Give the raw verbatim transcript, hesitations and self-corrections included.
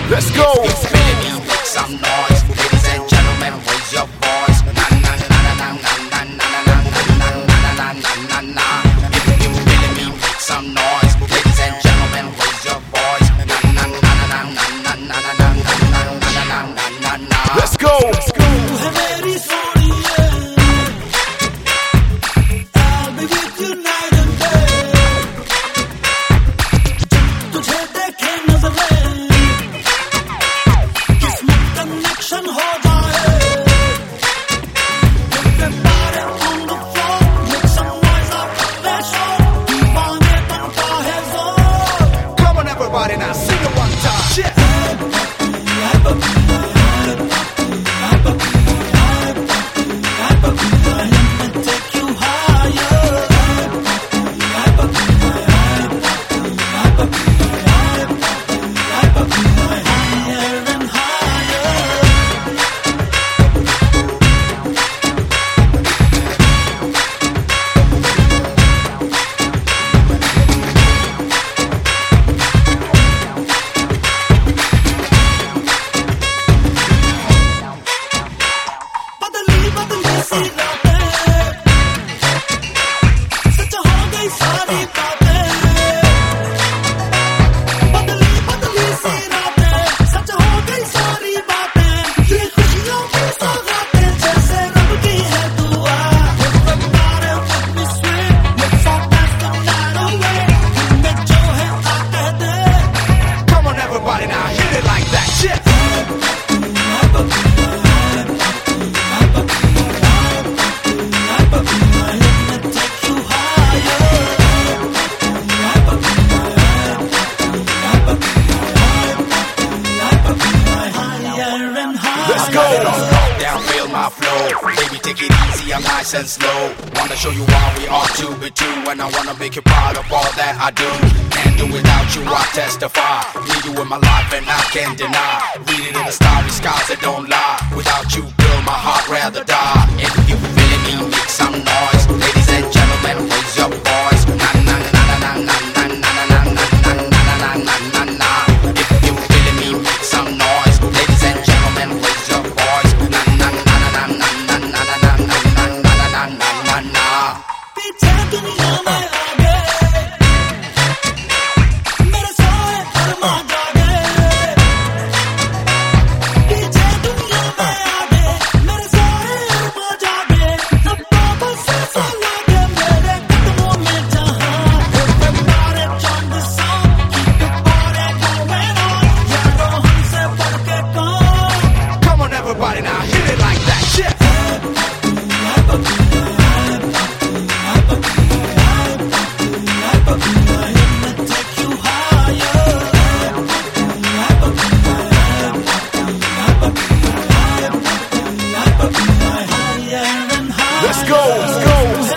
Let's go. If you feel me, make some noise. Ladies and gentlemen, raise your voice. Na na na na na na na na na na na na na. If you feel me, make some noise. Ladies and gentlemen, raise your voice. Na na na na na na na na na na na na. Let's go. Let's go. Baby, take it easy, I'm nice and slow. Wanna show you why we are two be two, and I wanna make you proud of all that I do. Can't do without you, I testify. Need you in my life and I can't deny. Read it in the starry skies that don't lie. Without you, girl, my heart rather die. If you feeling me, make some noise. Ladies and gentlemen, raise your voice. Na na na na na na na na na na na na na na na. If you feeling me, make some noise. Ladies and gentlemen, raise your voice. Na na na na na na na na na na na na na. पीछे दुनिया में आगे मेरे सारे अरमा जागे पीछे दुनिया में आगे मेरे सारे अरमा जागे अब बाबा से सा लागे मेरे कदमों में जहां everybody join the song keep the party going on यारों हमसे बढ़ के कौन Come on everybody now, hit it like that shit. Let's go, let's go.